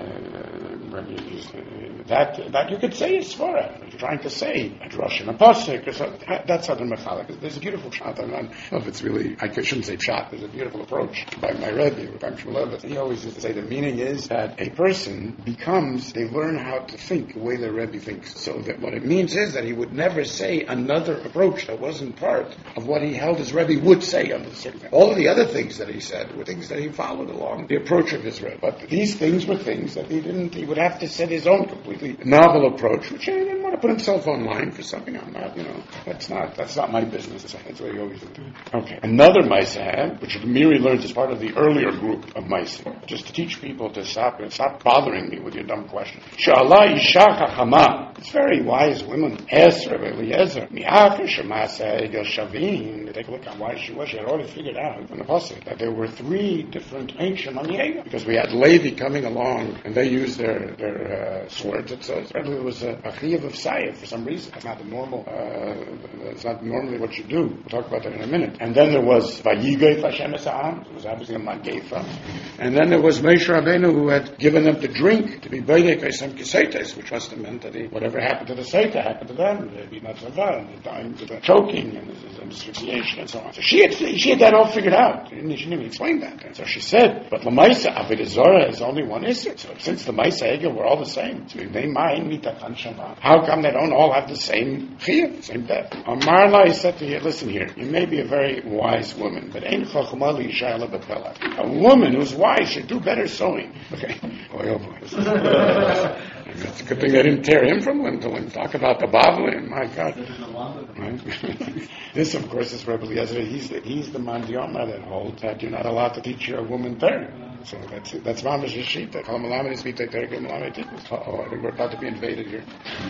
that, that you could say is Svara. You're trying to say a drush and a pasuk, or something. That's other mechalik. There's a beautiful shot. I don't know if it's really, I shouldn't say shot, there's a beautiful approach by my Rebbe, Rabbi Shmulevitz. He always used to say the meaning is that a person becomes, they learn how to think the way their Rebbe thinks. So that what it means is that he would never say another approach that wasn't part of what he held his Rebbe would say on the certain thing. All of the other things that he said were things that he followed along the approach of his Rebbe. But these things were things that he didn't, he would have to set his own completely novel approach, which he didn't want to put himself online for something I'm not, you know, that's not, that's not my business. That's what he always did. Okay. Another Maisa, which Miri learns as part of the earlier group of Maisa, just to teach people to stop, stop bothering me with your dumb question. Sha'ala Isha Chachama. It's very wise women. Asked Rabbi Eliezer, Mi'afir Shemasa Egel Shavin. Take a look at why she was. She had already figured out from the Pasuk that there were three different ancient Egel. Because we had Levi coming along, and they used their, their uh, swords. It says, apparently it was a, a Chiyav of Sayef for some reason. That's not the normal, uh, it's not normally what you do. We'll talk about that in a minute. And then there was Vayigay Hashem Esa'am. It was obviously a Magefa. And then there was Moshe Rabbeinu, who had given them to drink, to be Beidek Esem Kiseites, which must have meant that he, whatever happened to the Seita happened to them. They'd be Matzavah, and they'd die to the choking and, and asphyxiation and so on. So she had, she had that all figured out. She didn't, she didn't even explain that. And so she said, but Lamaisa Avodah Zarah is only one Isser. So since the Maisa Egel were all the same, so they mind Mitatan Shama. How come they don't all have the same Chiyuv, same death? Amarla, he said to you, listen here, you may be a very wise woman, but ain't Chachma li Isha ela b'pelach. A woman who's wise should do better sewing. Okay. Boy, oh boy. It's a good thing I didn't tear him from limb to limb. Talk about the Bavli, my God. Right? This, of course, is Rebbe Eliezer. He's the, he's the Mandioma that holds that you're not allowed to teach your woman Torah. So that's that's Mama's Yeshita. Kol Malamed is Mitei Torah, Kol Malamed Tikkun. Oh, I think we're about to be invaded here.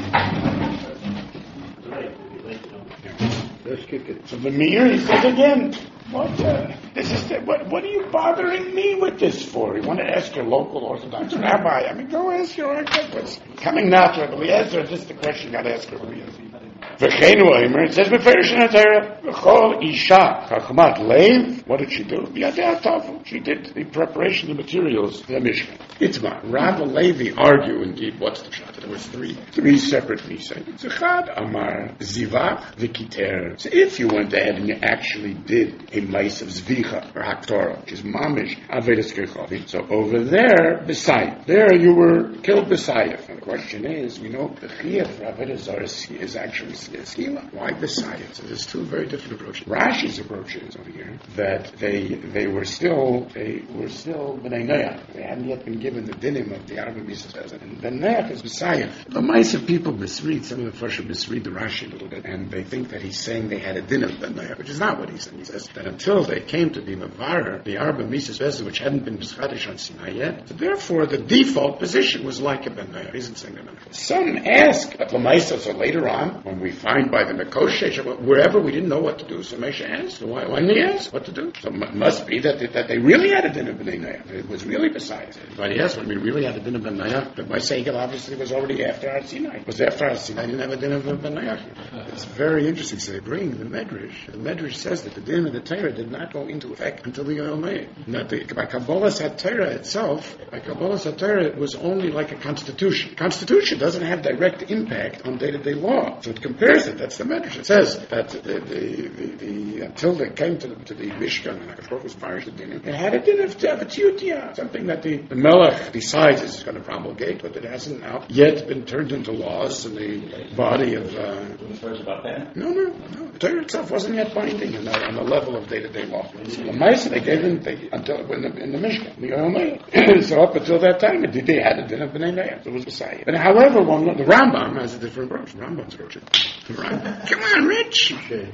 Let's kick it. So the Meir, he says again, what, uh, this is the, what, what are you bothering me with this for? You want to ask your local Orthodox rabbi? I mean, go ask your Orthodox. What's coming now to Rebbe Eliezer? This is the question you got to ask Rebbe Eliezer. V'cheinu Omer, it says Beferish in the Torah, V'chol Isha Chachmat Leiv. What did she do? B'yadei Tavu. She did the preparation of the materials for the Mishkan. Itzma, Rav and Levi argue indeed what's the shot. There was three, three separate Nisei. Zechad Amar Zivach V'kiter. So if you went ahead and you actually did a mice of Zvicha or Haktorah, which is Mamish Avedas Kechavim. So over there, B'sayif. There you were killed B'sayif. And the question is, we know the Chiyah for Avedas Zarah is actually Skila. Why B'sayif? So there's two very different approaches. Rashi's approach is over here that they they were still they were still B'nai Neach. They hadn't yet been given the dinim of the Arba Mitzvah. And the Neach is B'sayif. The mice of people misread, some of the first misread the Rashi a little bit, and they think that he's saying they had a din of Ben Neach, which is not what he said. He says that until they came to be Mavar, the Arba Mitzvah, which hadn't been B'schadish on Sinai yet, so therefore the default position was like a Ben Neach. He isn't saying that. Some ask, but Lamaisa, so later on, when we find by the Mekoshesh, wherever we didn't know what to do, so Moshe asked, so why, why didn't he ask what to do? So it must be that, that they really had a din of Ben Neach. It was really besides it. But yes, when we really had a din of Ben Neach, but my Segel obviously was already after our Sinai. It was after our Sinai, didn't have a din of Ben Neach. It's very interesting. So they bring the Medrash. The Medrash says that the din of the Torah did not go into effect until the Yom Not the, by Kabbalah HaTorah itself, by Kabbalah HaTorah, it was only like a constitution. Constitution doesn't have direct impact on day-to-day law. So it compares it. That's the Medrash. It says that the, the, the, the until they came to the, to the Mishkan, and Hakadosh was fired the din, it had a din of Tiyutiyah, something that the, the Melech decides is going to promulgate, but it hasn't now yet been turned into laws in the body of. Uh,
about that?
No, no, no. The Torah itself wasn't yet binding on the, on the level of day-to-day law. So the Maisa they gave them they, until in the, in the Mishkan, the Yom So up until that time, it, they had a din of Bnei Neach. It was Messiah. But however, one, the Rambam has a different approach. The Rambam's approach. The Rambam, come on, Rich. Okay.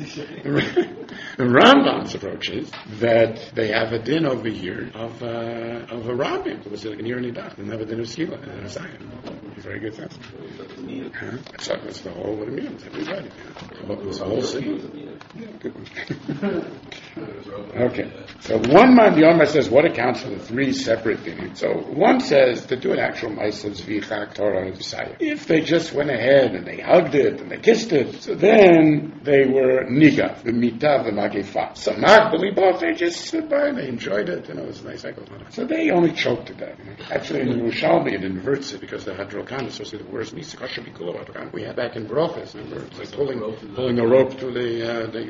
Yeah. The Rambam's approach is that they have a din over here of uh, of a rabbin. It was like an Iranidah. They have a din of Skila and a Zion. very good sense. Huh? That's, that's the whole what it means. Everybody. It's the whole city. Yeah, good one. Okay. So one man, the Omer says, what accounts for the three separate things? So one says to do an actual Ma'aseh Zvichak Torah and Messiah. If they just went ahead and they hugged it and they kissed it, so then they were niga, the mitav, the magefa. Samach, belibov, they just stood by and they enjoyed it. You know, it was a nice cycle. So they only choked to death. You know. Actually, in Yerushalmi, it inverts it because the Hadrokan is supposed to be the worst. We had back in Brochus, remember, it's like pulling, pulling a rope to the. Uh, the,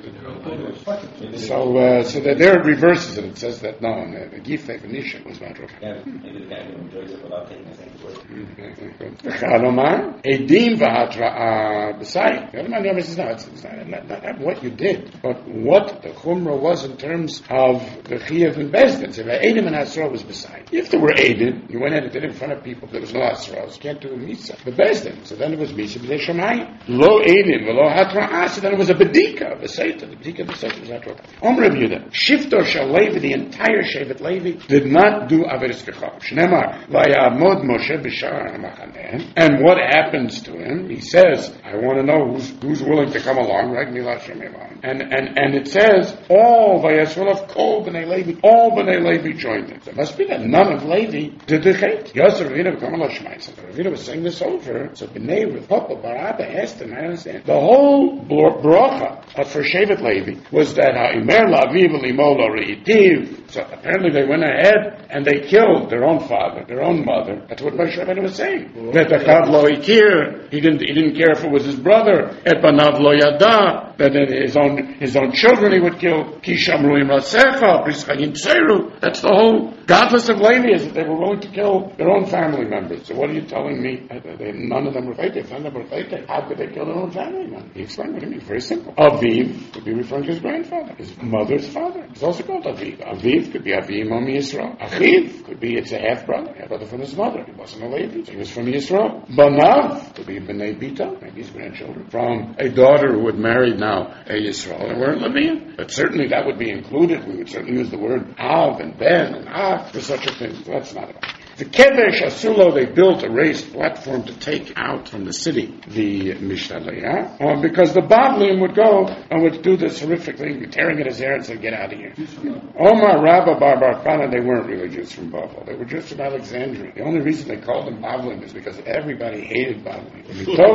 the so, uh, so that there it reverses it. It says that no, the, the Gif definition was Hadrokan.
Yeah, maybe the guy who enjoys it without taking his thing to work.
Chalomar, Edim v'hatra b'sayim. The other man never says no. It's, it's not, not, not what you did, but what the chumrah was in terms of the chiyuv and bezdin. So the Edim and Hasra was beside. If there were Edim, you went ahead and did it in front of people. There was no Hasra. You can't do a misa. The bezdin. So then it was misa b'dei shamayim. Lo Edim v'lo hatra. So then it was a bedika, the seita. The bedika of the seita was hatra. Om Reb Yehuda. Shifto shel Levi, the entire Shevet Levi, did not do averis kecham. Shnemar vayamod Moshe b'shar ha'machaneh. And what happens to him? He says, I want to know who's, who's willing to come along, right? And, and, and it says, all Vayasvulav Kol B'nai Levi, all B'nai Levi joined him. So it must be that none of Levi did the chait. Yosef Ravina become a Lashmai. So Ravina was saying this over. So B'nai Rav Papa Barabba asked him, I understand. The whole bracha for Shevet Levi was that Ha'imer La'aviv L'imo Lo Re'itiv. So apparently they went ahead and they killed their own father, their own mother. That's what Moshe Rabbeinu was saying. V'tachad Lo Ikir. He didn't, he didn't care if it was his brother. Et Banav Lo Yada. That his own, his own children he would kill. Kishamru Imrasecha. Brischayim Tseru. That's the whole godless of Levi, is that they were willing to kill their own family members. So what are you telling me? They, none of them were fake. None of them were fake. How could they kill their own family members? He explained what he means. Very simple. Aviv could be referring to his grandfather, his mother's father. It's also called Aviv. Aviv could be Aviv Om Yisrael. Achiv could be, it's a half brother, half brother from his mother. He wasn't a Levi, so he was from Yisrael. Banav could be B'nai Bita, maybe his grandchildren, from a daughter who had married now a Yisrael and weren't Levian. But certainly that would be included. We would certainly use the word Av and Ben and Av for such a thing. So that's not about it. The Kedesh Asulo, they built a raised platform to take out from the city the Mishtaliyah, uh, because the Bavlim would go and would do this horrific thing, tearing at his hair and say, get out of here. Omar, Rabba, Bar Bar Khan, they weren't really Jews from Bavel. They were Jews from Alexandria. The only reason they called them Bavlim is because everybody hated Bavlim.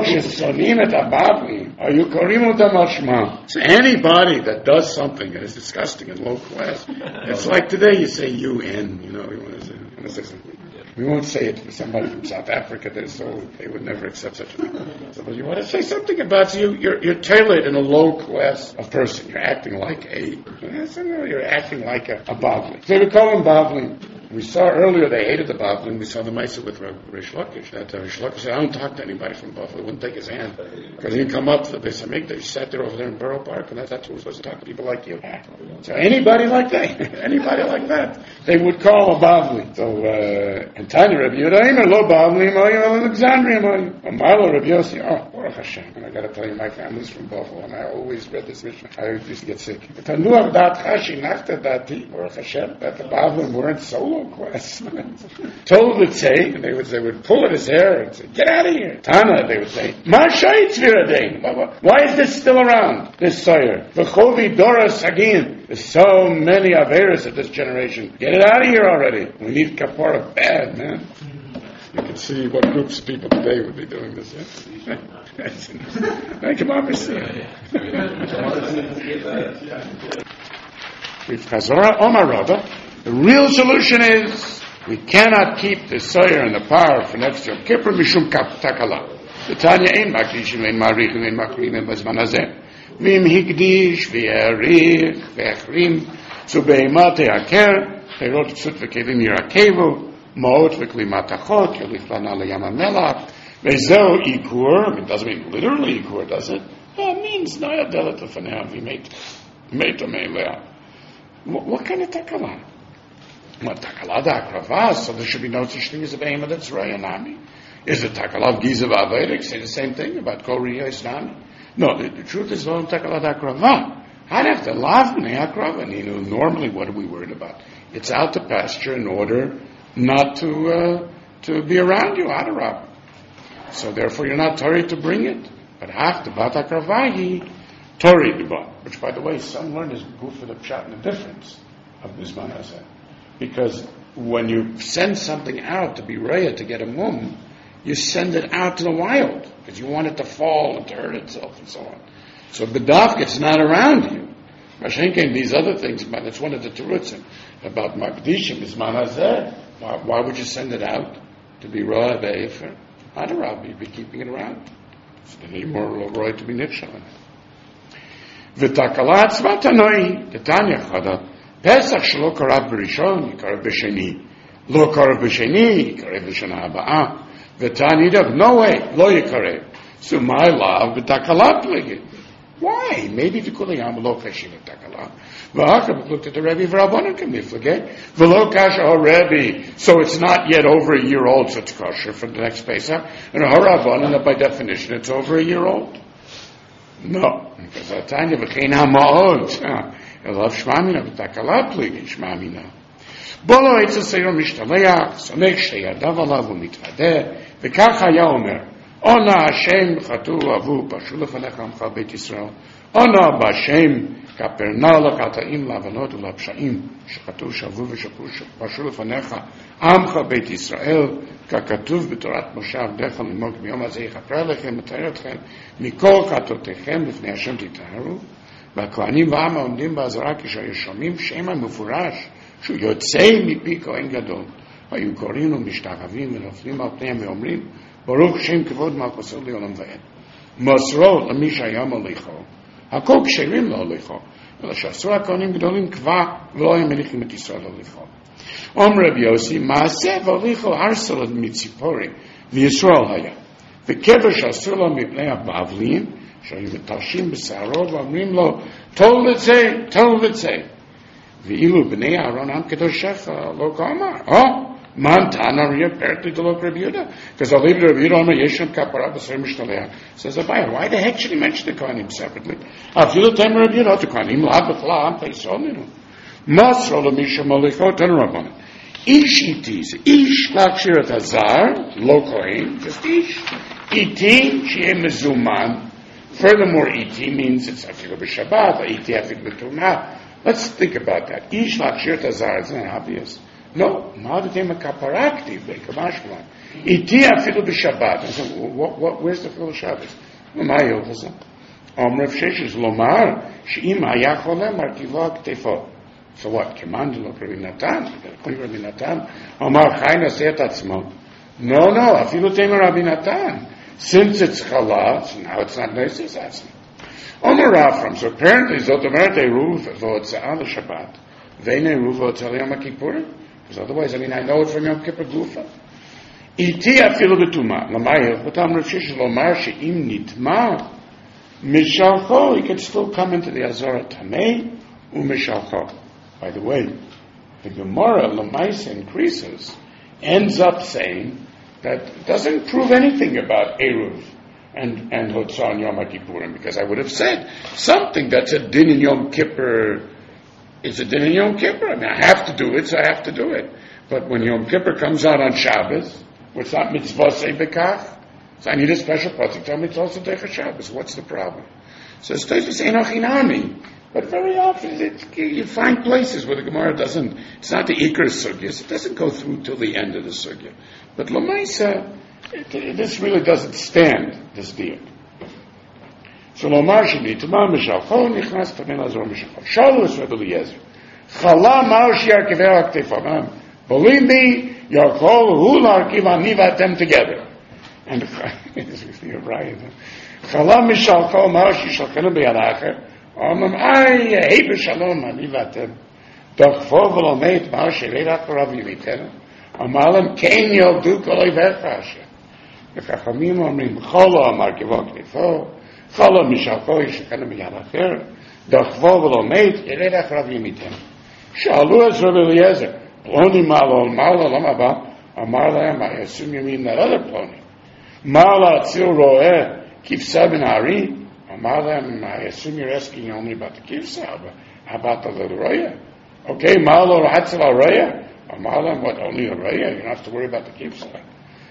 So anybody that does something that is disgusting and low class, it's like today you say U N, you know, you want to say, you want to say something. We won't say it for somebody from South Africa. They're so, they would never accept such a thing. So, but you want to say something about you, you're, you're tailored in a low class of person. You're acting like a, you're acting like a, a Bavli. They would call him Bavli. We saw earlier they hated the Bavli, we saw the Maisa with Rish Lakish. That uh, Rish Lakish said, I don't talk to anybody from Bavli. They wouldn't take his hand. Because he didn't come up to the Beis Hamikdash. He sat there over there in Borough Park, and that's, that's who was supposed to talk to people like you. So anybody like that, anybody like that, they would call a Bavli. So, uh, and Tanya Rabbi Yehuda, lo Bavli, Alexandria, Amalo Rabbi Yossi, oh, Baruch Hashem. And I got to tell you, my family's from Buffalo, and I always read this Mishnah. I used to get sick. Tanuach dat chashi nachta dati, Baruch Hashem, that the Bavlim weren't so low class. Told would say, and they would, they would pull at his hair and say, get out of here. Tana, they would say, Ma shayitz v'iradein. Why is this still around, this Sawyer? V'chovi doras hagin. There's so many Averis of this generation. Get it out of here already. We need kapara bad, man. You can see what groups of people today would be doing this. Yeah? Thank you, Mama. With Chazorah Omar Rabba, the real solution is we cannot keep the Sawyer and the power for next Yom Kippur mishum takala. The Tanya ein makdishim ein marichim ein makrim ein bazman hazeh. V'im hikdish v'yarich v'echrim zu be'emat te'aker te'rot ksut v'kelim yirakevu Ma'ot v'klimat achot, yolif lana leyam hamelach, ve'zeu ikur. I mean, it doesn't mean literally ikur, does it? Well, it means naya delet l'fanei v'meit meit amelea. What kind of takala? What takala da'akrava? So there should be no such thing as a behemoth that's rayanami. Is it takala of gizav averik? Say the same thing about koriya isnami? No, the, the truth is no takala da'akrava. I'd have to lav b'nei akrava. And you know, normally what are we worried about? It's out to pasture in order not to uh, to be around you, Adarab. So therefore you're not Torah to bring it. But half the bat akravahi, Torah the bat. Which, by the way, some learners go for the pshat and the difference of Bisman Hazeh. Because when you send something out to be raya, to get a mum, you send it out to the wild. Because you want it to fall and to hurt itself and so on. So B'davka, it's not around you. Mashenkin, these other things, but it's one of the terutzim about Makdishim, Bisman Hazeh. Why, why would you send it out to be raya be'efer? Adarab, you'd be keeping it around. So then you're more raya to be nitshal in it. V'takalat tzvatanoi, Tanya Chada, Pesach shelo karav b'rishon, yikarev b'sheni. Lo karav b'sheni, yikarev b'shana haba'ah. V'tani dav, no way, lo yikarev. So my love, v'takalat pligi. Why? Maybe the kulayam lo kashin v'takalat. V'hakav looked at the Rebbe v'rabbanan can be forget. V'lo kasha ho Rebbe. So it's not yet over a year old, so it's kosher for the next Pesach. And ho rabbanan, that by definition it's over a year old. No, because Tanya v'chein ha'ma'od. Elav shmamina v'takalat pligi shmamina. Bolo etzel seiro mishtaleach, sonech shtei yadav alav u'mitvadeh, v'kach haya omer, Ona Hashem chatu avu pashu lefanecha amcha beit Yisrael. Ona b'Hashem kaperna l'chataim lavanot u'lapshaim shechatu shavu v'pashu lefanecha amcha beit Yisrael kakatuv b'torat Moshe avdecha limok b'yom hazeh yichaper lechem v'tayer etchem mikol chatotechem b'fnei Hashem titaharu והכהנים והעם העומדים בעזרה כשהיו שומעים שם המפורש שהוא יוצא מפי כהן גדול היו קוראים ומשתחווים ונופלים על פניהם ואומרים ברוך שם כבוד מלכותו לעולם ועד. מסרו למי שהיה מוליכו, הכל כשרים להוליכו, אלא שעשו הכהנים גדולים כבר ולא היו מניחים את ישראל להוליכו. אומר רבי יוסי, מעשה והוליכו ארסלד מציפורי, וישראל היה. וקבר שעשו לו מפני הבבלים, שהיו מתרשים בשערו ואומרים לו, תול וצא, תול וצא. ואילו בני אהרון עם קדושך לא כאמר, או, Man Tana apparently to look Rabbi Yehuda. Because I'll leave it to Rabbi Yehuda, Yeshem Kapara, B'Sar Mishtaleah. Says Abayah, why the heck should he mention the Kohanim separately? Afilu Tem Rabbi Yehuda, the Kohanim, Lab B'Chla, Am Peisol Minu. Masro L'Misha Molicho, Ten Rabbanim. Ish Itis, Ish Lakshirat Hazar, Lo Kohen, just Ish. Iti, Shiem Mezuman. Furthermore, Iti means it's Afilu B'Shabbat, Iti Afilu B'Tumah. Let's think about that. Ish Lakshirat Hazar, it's not obvious. No, now that they're kaparakti, they kamashman. Iti afilu b'Shabbat. I said, what, what, where's the filu Shabbos? My Yochazah. Om Rav Sheshes lomar she'im haya cholem markiva ktefo. So what? Command lo Rabbi Natan. Rabbi Natan. Omar chayna se'et atzmo. No, no. Afilu tema Rabbi Natan. Since it's chala, so now it's not noises atzmo. Omar Rafram. So apparently, zot omeret eruv v'otzah l'Shabbat. Ve'ne eruv v'otzah l'Yom HaKippurim. Because otherwise, I mean, I know it from Yom Kippur Gufa. Iti afilu b'tuma. L'mayel, b'tam Rav Sheshes lomar she'im nitma mishalcho. He can still come into the Azara Tamei u'mishalcho. By the way, the Gemara L'maisa increases, ends up saying that it doesn't prove anything about Eruv and and Hotzah and Yom HaKippurim, because I would have said something that's a din in Yom Kippur. It's a din in Yom Kippur. I mean, I have to do it, so I have to do it. But when Yom Kippur comes out on Shabbos, it's not mitzvah say bekach, so I need a special pasuk. Tell me it's also Decha Shabbos. What's the problem? So it's Tosfos Enochinami. But very often it, you find places where the Gemara doesn't, it's not the Iker Sugyas, it doesn't go through till the end of the Sugya. But L'maisa, this really doesn't stand, this deal. So lomar shenitma mishalcho nichnas tamen azor mishalcho. Shalu es Rebbe Eliezer. Chala mar shiarkivei aktefam. Believe me, Yarkol hu larkiv ani vatem together. And you're right. Chala mishalcho mar shishalchenu b'yadacher. Omam ay hey b'shalom ani vatem. Dochvo v'lomeit mar shirei rav yimitenu. Amalem kein yoldu kol oivecha Hashem. V'chachamim omrim chala mar kivei aktefam. Chala mishalcho yishachenu b'yadacher. Dochvo v'lomeit yirei rav yimitenu. Shalu es Rebbe Eliezer. Ploni malo, malo lama ba, amar lahem, I assume you mean that other Ploni. Mala atzil roeh, kivsa ben hari, amar lahem, I assume you're asking only about the kivsa, but how about the little roya? Okay, malo atzil roya, amar lahem, what, only a roya? You don't have to worry about the kivsa.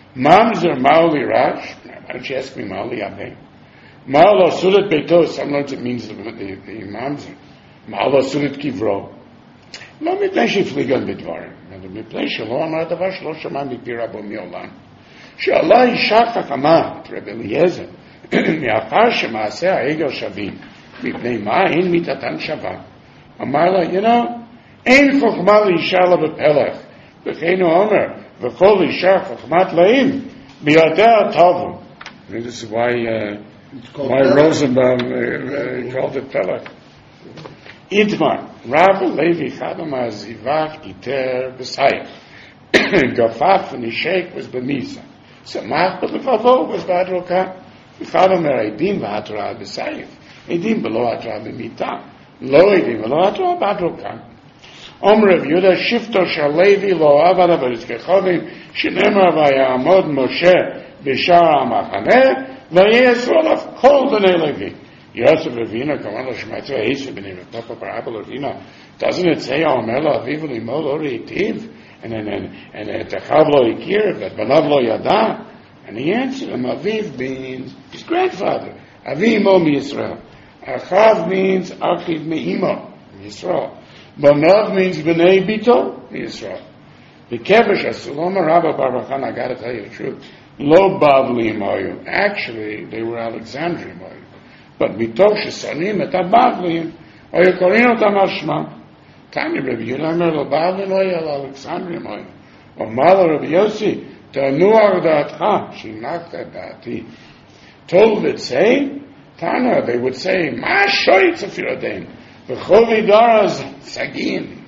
Mamzer Mauli Rash. Why don't you ask me Mauli Abe? Maula Sudat Beito. Some learns it means the, the, the Mamzer. Maula Sudat Kivro. לא מפני שהפליגן בדברים, אלא מפני שלא אמר דבר שלא שמע מפי רבו מעולם. שאלה אישה חכמה, רב אליעזר, מאחר שמעשה העגל שווים, מפני מה אין מיתתן שווה. אמר לה, you know, אין חוכמה לאישה לה בפלח. וכן הוא אומר, וכל אישה חוכמת לאים, בידיה טובו. This is why, uh, why Rosenbaum uh, uh, called it pelach. Idmar, Rav Levi Chadama Zivach Iter B'Sayach. Gafaf and Ishek was B'Misa. Samach B'Levavo was B'Adroka. Chadama Eidim B'Atra B'Sayach. Eidim B'Lo Atra B'Mita. Lo Eidim B'Lo Atra B'Adroka. Om Rav Yudah Shifto Shal Levi Lo Avada B'Rizkechovim Shenemar V'Yamod Moshe B'Shar HaMachaneh V'Yesrol Av Kol B'nei Levi. Yosef Ravina, Kamala Shematzah, Esav B'nei Papa Parabol Ravina. Doesn't it say, Omela Aviv Limol Ori Tiv? And then, and, and Techav Lo Ikir, but Banav Lo Yada? And he answered him, Aviv means his grandfather. Aviv Mo Yisrael. Achav means Achiv Me'imo, Yisrael. Banav means B'nei Bito, Yisrael. The Kevish, Asaloma Rabba Barbachan, I gotta tell you the truth. Lo Bavli Moyu. Actually, they were Alexandria Moyu. But mitoch shesanim et habavlim, or you korin otam al shmam. Tanya Rabbi Yehuda Omer lo bavlim lo yel Alexandria moy. Or Mala Rabbi Yossi, tanu ar da'atcha, shinakta da'ati. Told would say, Tana, they would say, ma shoyt afirodein, v'chol vidaras sagin.